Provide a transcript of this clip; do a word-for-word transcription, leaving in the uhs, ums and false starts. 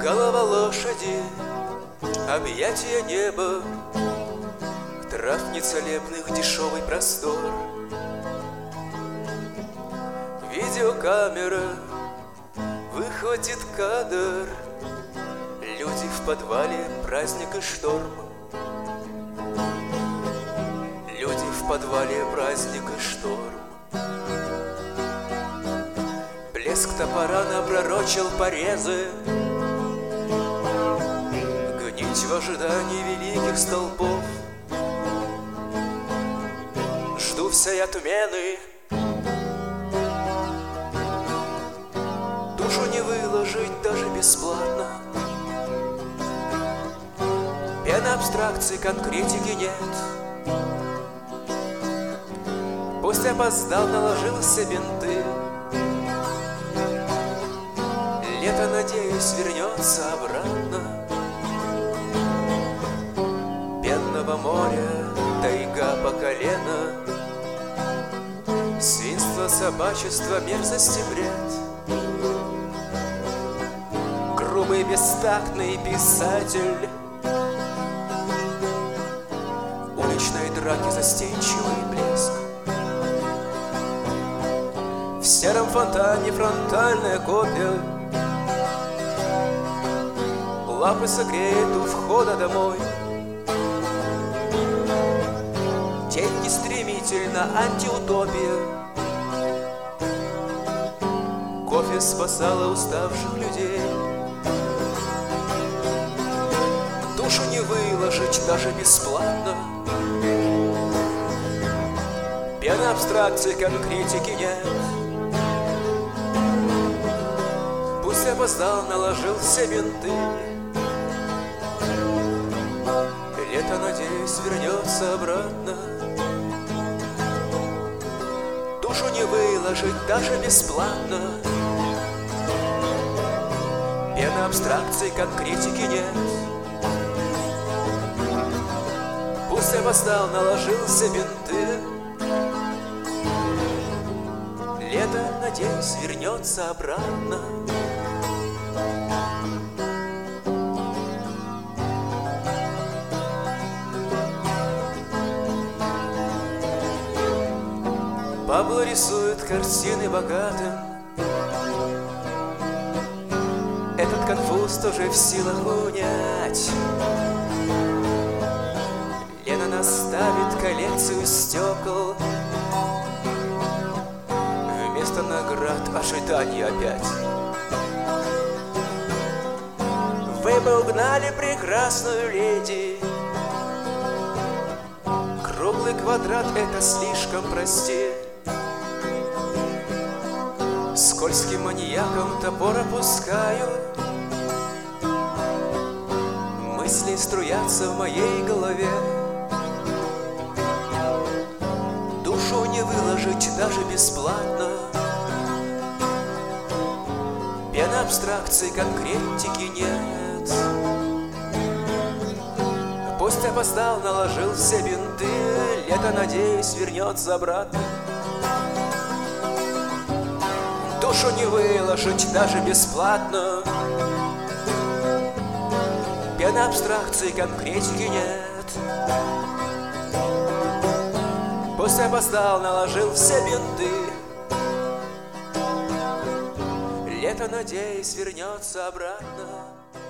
Голова лошади, объятия неба, трав нецелебных дешевый простор. Видеокамера выхватит кадр, люди в подвале, праздник и шторм. Люди в подвале, праздник и шторм. Блеск топора напророчил порезы, гнить в ожидании великих столпов. Жду всей отмены, душу не выложить даже бесплатно. Пена абстракций, конкретики нет. Пусть опоздал, наложился бинты. Лето, надеюсь, вернется обратно. Пенного моря, тайга по колено, свинство, собачество, мерзости, бред. Грубый, бестактный писатель, уличной драки застенчивый блеск. В сером фонтане фронтальная копия, лапы согреет у входа домой. Деньги стремительно, антиутопия. Кофе спасало уставших людей. Душу не выложить даже бесплатно. Пена абстракции, конкретики нет. Пусть опоздал, наложился бинты. Лето, надеюсь, вернется обратно. Душу не выложить даже бесплатно. Пена абстракции, конкретики нет. Пусть опоздал, наложился бинты. Лето, надеюсь, вернется обратно. Пабло рисует картины богатым. Этот конфуз тоже в силах унять. Лена наставит коллекцию стекол. Вместо наград ожидания опять. Вы бы угнали прекрасную леди. Круглый квадрат — это слишком, прости. Скользким маньяком топор опускаю. Мысли струятся в моей голове. Душу не выложить даже бесплатно. Пена абстракций, конкретики нет. Пусть опоздал, наложил все бинты. Лето, надеюсь, вернется обратно. Душу не выложить даже бесплатно. Пена абстракции, конкретики нет. Пусть опоздал, наложил все бинты. Лето, надеюсь, вернется обратно.